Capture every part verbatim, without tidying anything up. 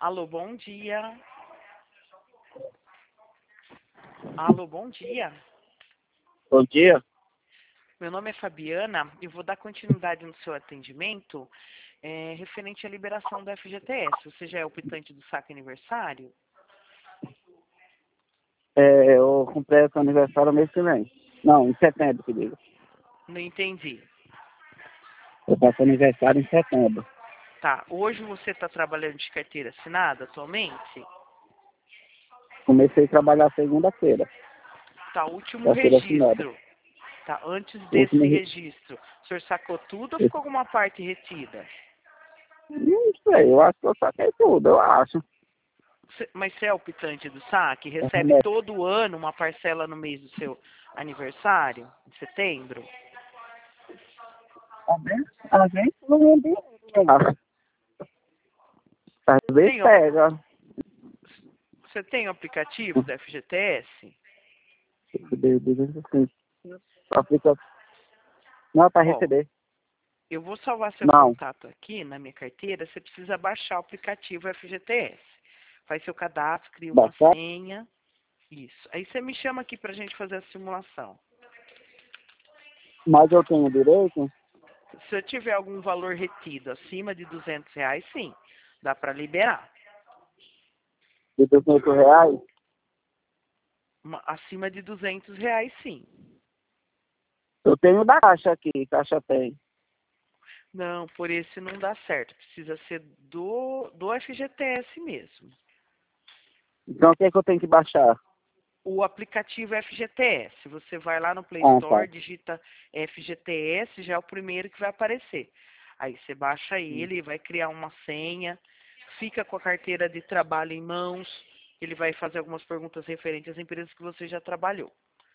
Alô, bom dia. Alô, bom dia. Bom dia. Meu nome é Fabiana e vou dar continuidade no seu atendimento é, referente à liberação do F G T S. Você já é optante do saque aniversário? É, eu comprei esse aniversário mês que vem. Não, em setembro, que diga. Não entendi. Eu faço aniversário em setembro. Tá, hoje você está trabalhando de carteira assinada atualmente? Comecei a trabalhar segunda-feira. Tá, último Carteira assinada. registro. Tá, antes O último desse re- registro, o senhor sacou tudo ou ficou alguma parte retida? Não sei, eu acho que eu saquei tudo, eu acho. Cê- Mas você é optante do saque? É Recebe remédio. todo ano uma parcela no mês do seu aniversário, em setembro? Às vezes, às vezes não é bem, eu acho. Às vezes Tem, o- pega. você tem o aplicativo do F G T S? Assim, aplica... Não, para Ó, receber. eu vou salvar seu Não. contato aqui na minha carteira. Você precisa baixar o aplicativo F G T S. Faz seu cadastro, cria uma Baixar? senha. Isso. Aí você me chama aqui pra gente fazer a simulação. Mas eu tenho direito Se eu tiver algum valor retido acima de duzentos reais, sim, dá para liberar. de duzentos reais. Uma- acima de duzentos reais, sim. Eu tenho da Caixa aqui, Caixa tem. Não, por esse não dá certo. Precisa ser do, do F G T S mesmo. Então o que é que eu tenho que baixar? O aplicativo F G T S. Você vai lá no Play Ah, tá. Store, digita F G T S, já é o primeiro que vai aparecer. Aí você baixa ele, vai criar uma senha, fica com a carteira de trabalho em mãos, ele vai fazer algumas perguntas referentes às empresas que você já trabalhou.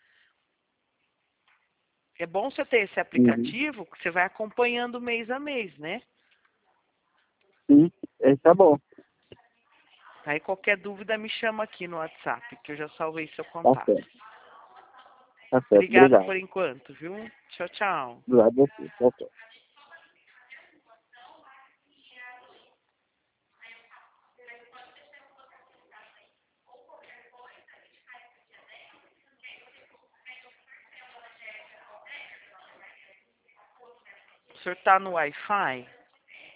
É bom você ter esse Uhum. aplicativo, que você vai acompanhando mês a mês, né? Sim, esse tá bom. Aí qualquer dúvida me chama aqui no WhatsApp, que eu já salvei seu Tá contato. certo. Tá certo. Obrigada Obrigado. por enquanto, viu? Tchau, tchau. Obrigado a você. Tchau, tchau. O senhor está no Wi-Fi?